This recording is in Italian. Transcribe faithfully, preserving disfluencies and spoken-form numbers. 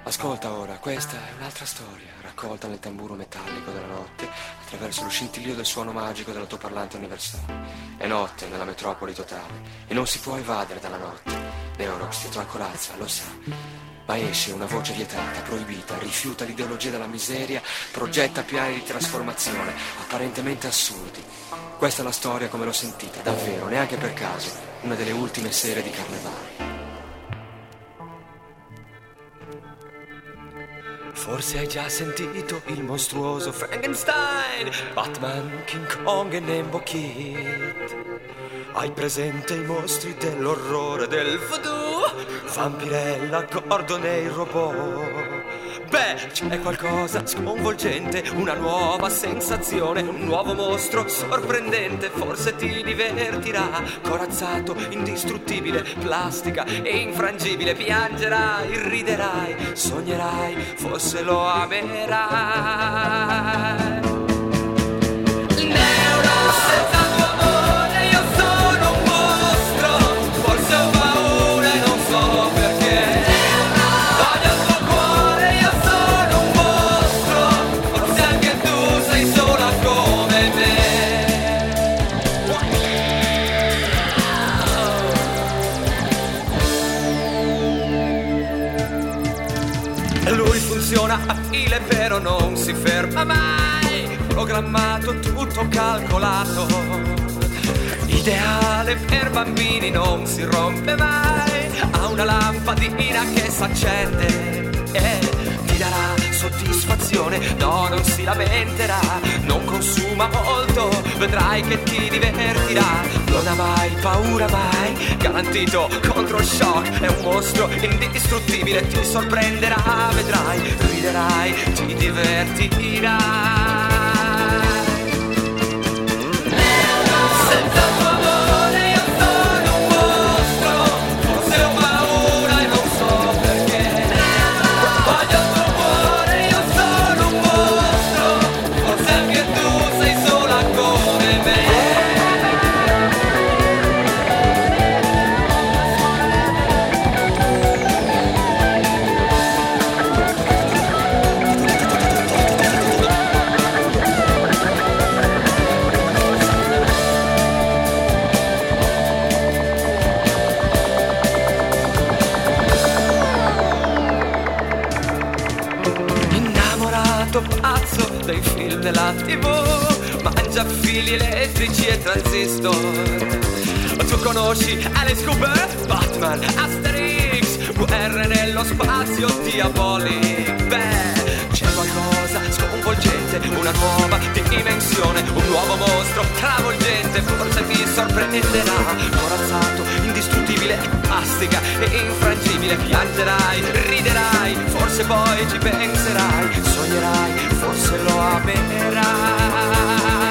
Ascolta ora, questa è un'altra storia, raccolta nel tamburo metallico della notte, attraverso lo scintillio del suono magico dell'altoparlante universale. È notte nella metropoli totale, e non si può evadere dalla notte. Neurox dietro al corazza, lo sa. Ma esce una voce vietata, proibita, rifiuta l'ideologia della miseria, progetta piani di trasformazione, apparentemente assurdi. Questa è la storia come l'ho sentita, davvero, neanche per caso, una delle ultime sere di carnevale. Forse hai già sentito il mostruoso Frankenstein, Batman, King Kong e Nembo Kid. Hai presente i mostri dell'orrore del voodoo, Vampirella, Gordon e il robot. Beh, c'è qualcosa sconvolgente, una nuova sensazione, un nuovo mostro sorprendente, forse ti divertirà. Corazzato, indistruttibile, plastica e infrangibile, piangerai, riderai, sognerai, forse lo amerai. Neuro, senza tuo amore io sono un mostro, forse ho paura e non so perché. Voglio il tuo cuore, io sono un mostro, forse anche tu sei sola come me. Lui funziona a file però non si ferma mai, programmato, tutto calcolato, ideale per bambini, non si rompe mai, ha una lampadina che s'accende e ti darà soddisfazione, no, non si lamenterà, non consuma molto, vedrai che ti divertirà, non ha mai paura mai, garantito contro shock, è un mostro indistruttibile, ti sorprenderà, vedrai, riderai, ti divertirai. Senza tuo amore io sono un mostro, forse ho paura e non so perché. Voglio il tuo cuore, io sono un mostro, forse anche tu sei sola come me. Pazzo dei film della tivù, mangia fili elettrici e transistor. Tu conosci Alice Cooper, Batman, Asterix, guerre nello spazio, Diabolic. Beh, c'è qualcosa sconvolgente, una nuova dimensione, un nuovo mostro travolgente, forse ti sorprenderà. Corazzato, indistruttibile, plastica e infrangibile, piangerai, riderai, forse poi ci penserai, sognerai, forse lo amerai.